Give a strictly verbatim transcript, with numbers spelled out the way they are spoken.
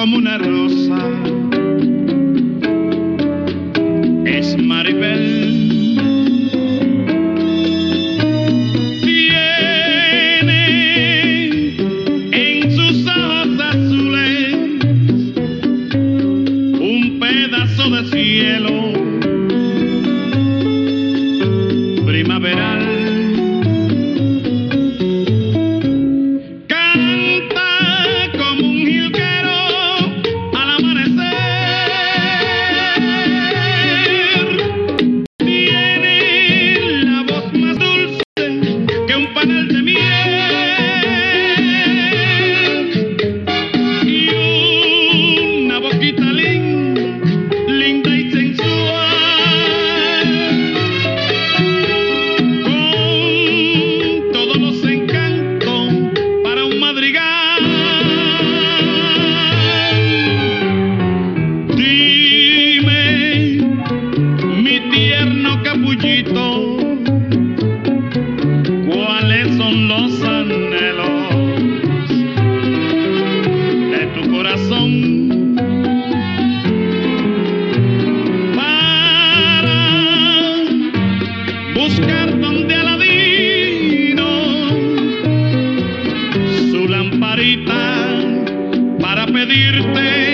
como una rosa, es Maribel. De cielo primaveral, canta como un jilguero al amanecer, tiene la voz más dulce que un panal de miel y una boquita linda, linda y sensual, con todos los encantos para un madrigal. Dime, mi tierno capullito, ¿cuáles son los anhelos de tu corazón? Buscar donde Aladino su lamparita para pedirte